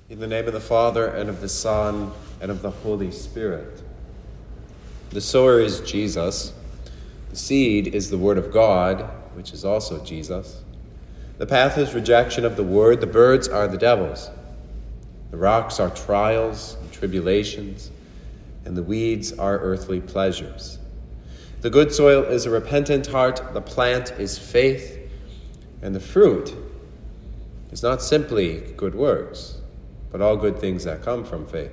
In the name of the Father, and of the Son, and of the Holy Spirit. The sower is Jesus. The seed is the Word of God, which is also Jesus. The path is rejection of the Word. The birds are the devils. The rocks are trials and tribulations, and the weeds are earthly pleasures. The good soil is a repentant heart. The plant is faith, and the fruit is not simply good works, but all good things that come from faith.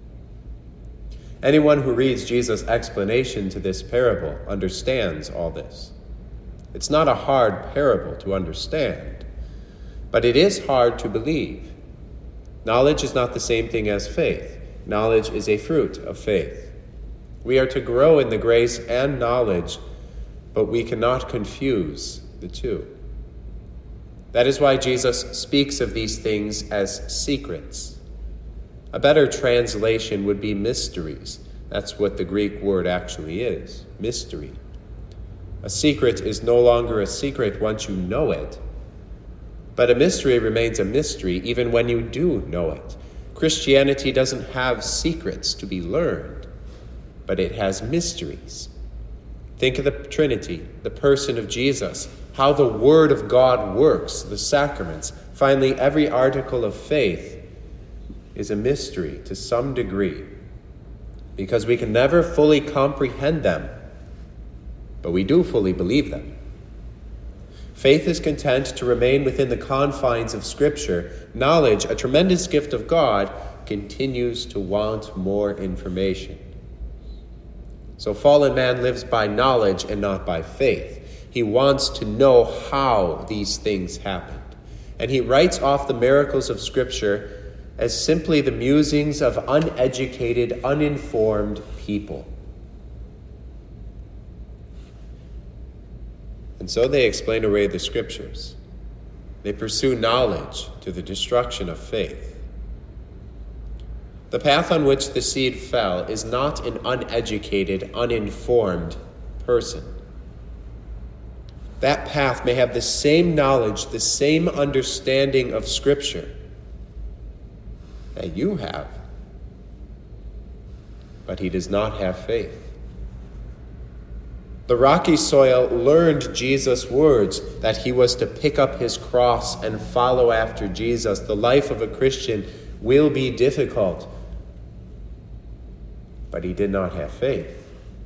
Anyone who reads Jesus' explanation to this parable understands all this. It's not a hard parable to understand, but it is hard to believe. Knowledge is not the same thing as faith. Knowledge is a fruit of faith. We are to grow in the grace and knowledge, but we cannot confuse the two. That is why Jesus speaks of these things as secrets. A better translation would be mysteries. That's what the Greek word actually is, mystery. A secret is no longer a secret once you know it, but a mystery remains a mystery even when you do know it. Christianity doesn't have secrets to be learned, but it has mysteries. Think of the Trinity, the person of Jesus, how the Word of God works, the sacraments. Finally, every article of faith is a mystery to some degree, because we can never fully comprehend them, but we do fully believe them. Faith is content to remain within the confines of Scripture. Knowledge, a tremendous gift of God, continues to want more information. So fallen man lives by knowledge and not by faith. He wants to know how these things happened. And he writes off the miracles of Scripture as simply the musings of uneducated, uninformed people. And so they explain away the Scriptures. They pursue knowledge to the destruction of faith. The path on which the seed fell is not an uneducated, uninformed person. That path may have the same knowledge, the same understanding of Scripture that you have, but he does not have faith. The rocky soil learned Jesus' words that he was to pick up his cross and follow after Jesus. The life of a Christian will be difficult, but he did not have faith.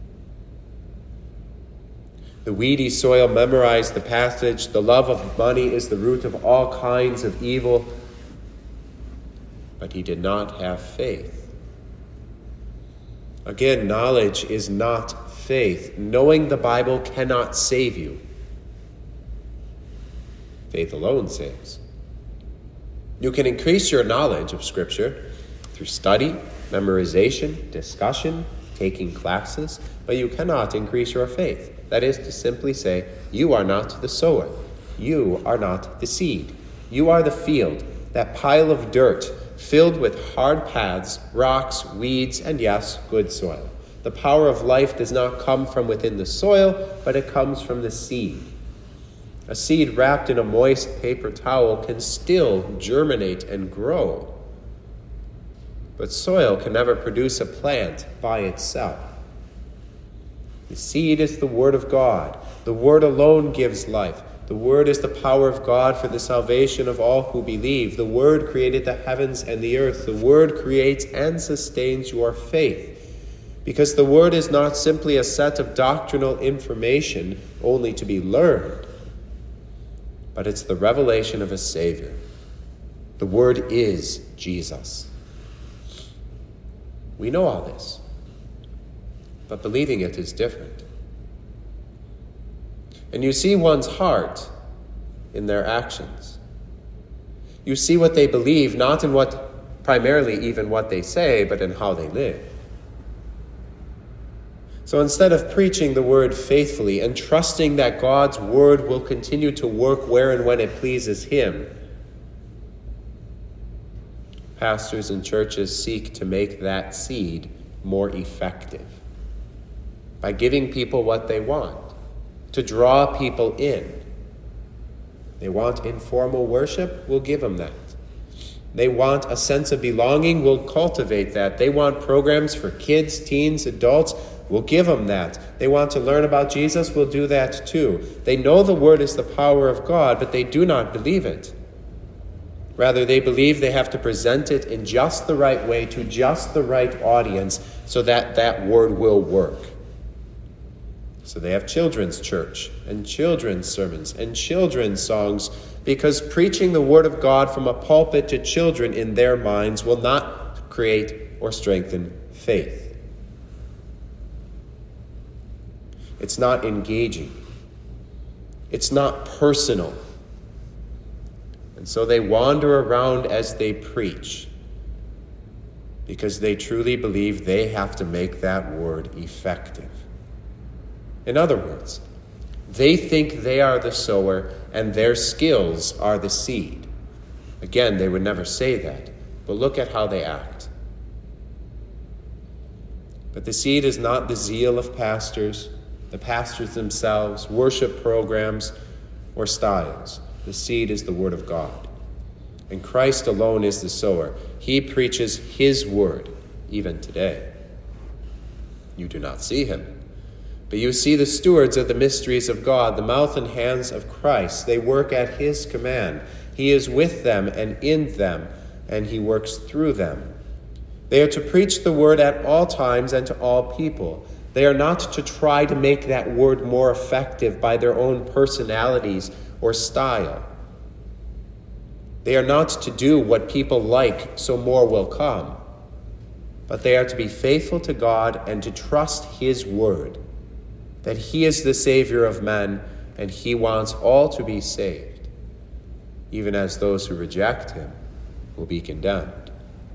The weedy soil memorized the passage, the love of money is the root of all kinds of evil, but he did not have faith. Again, knowledge is not faith. Knowing the Bible cannot save you. Faith alone saves. You can increase your knowledge of Scripture through study, memorization, discussion, taking classes, but you cannot increase your faith. That is to simply say, you are not the sower. You are not the seed. You are the field, that pile of dirt filled with hard paths, rocks, weeds, and yes, good soil. The power of life does not come from within the soil, but it comes from the seed. A seed wrapped in a moist paper towel can still germinate and grow. But soil can never produce a plant by itself. The seed is the Word of God. The Word alone gives life. The Word is the power of God for the salvation of all who believe. The Word created the heavens and the earth. The Word creates and sustains your faith. Because the Word is not simply a set of doctrinal information only to be learned, but it's the revelation of a Savior. The Word is Jesus. We know all this, but believing it is different. And you see one's heart in their actions. You see what they believe, not in what primarily even what they say, but in how they live. So instead of preaching the word faithfully and trusting that God's word will continue to work where and when it pleases him, pastors and churches seek to make that seed more effective by giving people what they want, to draw people in. They want informal worship, we'll give them that. They want a sense of belonging, we'll cultivate that. They want programs for kids, teens, adults, we'll give them that. They want to learn about Jesus, we'll do that too. They know the Word is the power of God, but they do not believe it. Rather, they believe they have to present it in just the right way to just the right audience so that that Word will work. So they have children's church and children's sermons and children's songs, because preaching the Word of God from a pulpit to children in their minds will not create or strengthen faith. It's not engaging. It's not personal. And so they wander around as they preach, because they truly believe they have to make that word effective. In other words, they think they are the sower and their skills are the seed. Again, they would never say that, but look at how they act. But the seed is not the zeal of pastors, the pastors themselves, worship programs, or styles. The seed is the Word of God. And Christ alone is the sower. He preaches His word, even today. You do not see Him, but you see the stewards of the mysteries of God, the mouth and hands of Christ. They work at His command. He is with them and in them, and He works through them. They are to preach the word at all times and to all people. They are not to try to make that word more effective by their own personalities or style. They are not to do what people like so more will come, but they are to be faithful to God and to trust His word, that He is the Savior of men and He wants all to be saved, even as those who reject Him will be condemned.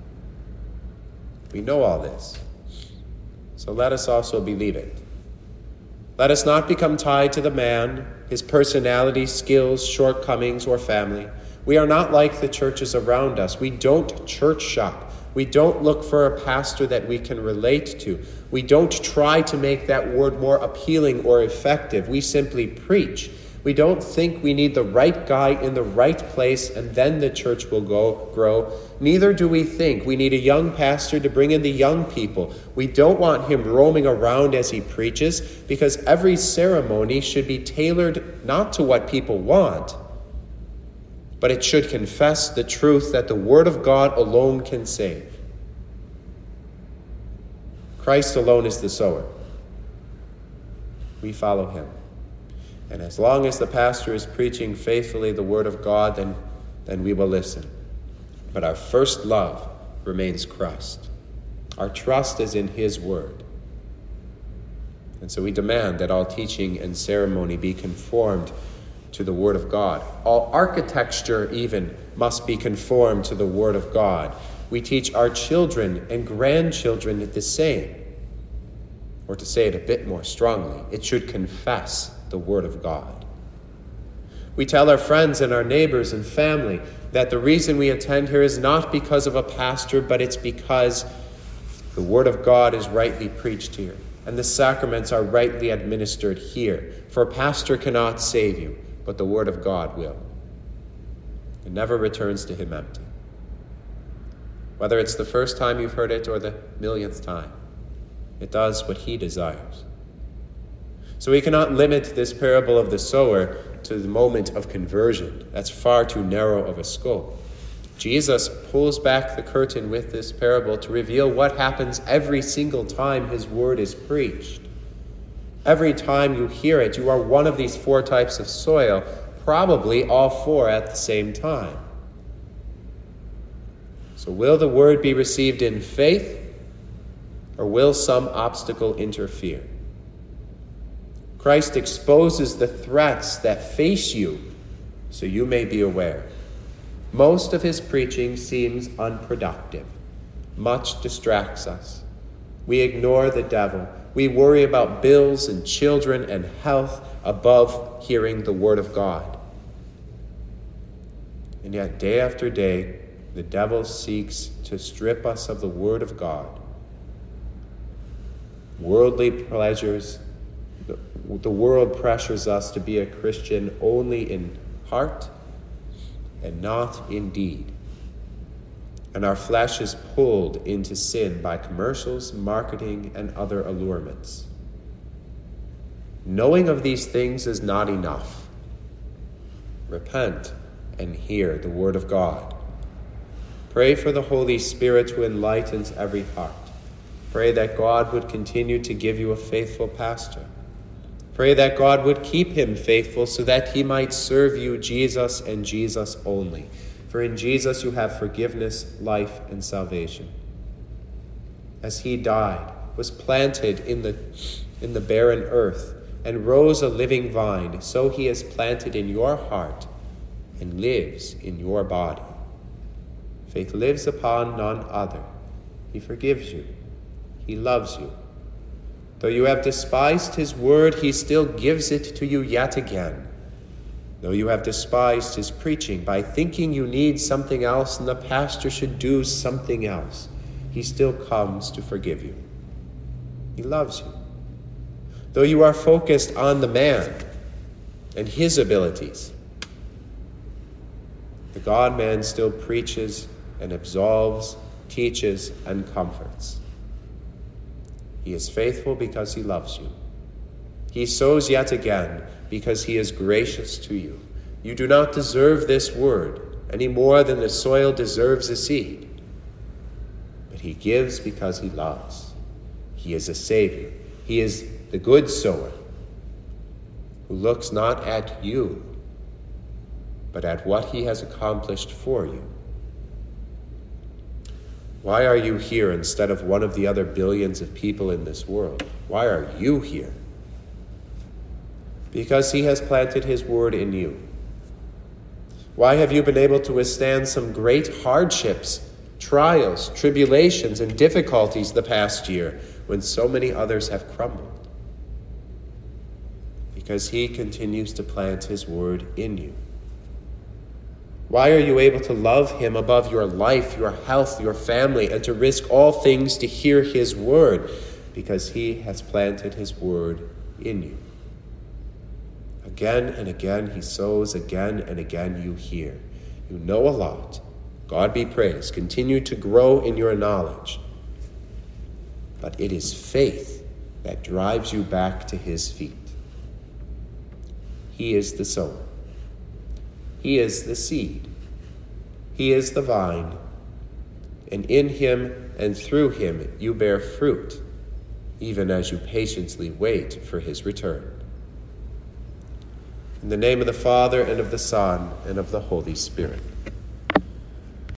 We know all this, so let us also believe it. Let us not become tied to the man, his personality, skills, shortcomings, or family. We are not like the churches around us. We don't church shop. We don't look for a pastor that we can relate to. We don't try to make that word more appealing or effective. We simply preach. We don't think we need the right guy in the right place and then the church will grow. Neither do we think we need a young pastor to bring in the young people. We don't want him roaming around as he preaches, because every ceremony should be tailored not to what people want, but it should confess the truth that the Word of God alone can save. Christ alone is the sower. We follow Him. And as long as the pastor is preaching faithfully the Word of God, then we will listen. But our first love remains Christ. Our trust is in His Word. And so we demand that all teaching and ceremony be conformed to the Word of God. All architecture even must be conformed to the Word of God. We teach our children and grandchildren the same. Or to say it a bit more strongly, it should confess the Word of God. We tell our friends and our neighbors and family that the reason we attend here is not because of a pastor, but it's because the Word of God is rightly preached here, and the sacraments are rightly administered here. For a pastor cannot save you, but the Word of God will. It never returns to Him empty. Whether it's the first time you've heard it or the millionth time, it does what He desires. So we cannot limit this parable of the sower to the moment of conversion. That's far too narrow of a scope. Jesus pulls back the curtain with this parable to reveal what happens every single time His word is preached. Every time you hear it, you are one of these 4 types of soil, probably all 4 at the same time. So will the word be received in faith, or will some obstacle interfere? Christ exposes the threats that face you, so you may be aware. Most of His preaching seems unproductive. Much distracts us. We ignore the devil. We worry about bills and children and health above hearing the Word of God. And yet, day after day, the devil seeks to strip us of the Word of God. Worldly pleasures. The world pressures us to be a Christian only in heart and not in deed. and our flesh is pulled into sin by commercials, marketing, and other allurements. Knowing of these things is not enough. Repent and hear the word of God. Pray for the Holy Spirit who enlightens every heart. Pray that God would continue to give you a faithful pastor. Pray that God would keep him faithful so that he might serve you, Jesus, and Jesus only. For in Jesus you have forgiveness, life, and salvation. As he died, was planted in the barren earth, and rose a living vine, so he is planted in your heart and lives in your body. Faith lives upon none other. He forgives you. He loves you. Though you have despised his word, he still gives it to you yet again. Though you have despised his preaching by thinking you need something else and the pastor should do something else, he still comes to forgive you. He loves you. Though you are focused on the man and his abilities, the God-man still preaches and absolves, teaches, and comforts. He is faithful because he loves you. He sows yet again because he is gracious to you. You do not deserve this word any more than the soil deserves a seed. But he gives because he loves. He is a Savior. He is the good sower who looks not at you, but at what he has accomplished for you. Why are you here instead of one of the other billions of people in this world? Why are you here? Because he has planted his word in you. Why have you been able to withstand some great hardships, trials, tribulations, and difficulties the past year when so many others have crumbled? Because he continues to plant his word in you. Why are you able to love him above your life, your health, your family, and to risk all things to hear his word? Because he has planted his word in you. Again and again he sows, again and again you hear. You know a lot. God be praised. Continue to grow in your knowledge. But it is faith that drives you back to his feet. He is the sower. He is the seed. He is the vine. And in him and through him you bear fruit, even as you patiently wait for his return. In the name of the Father, and of the Son, and of the Holy Spirit.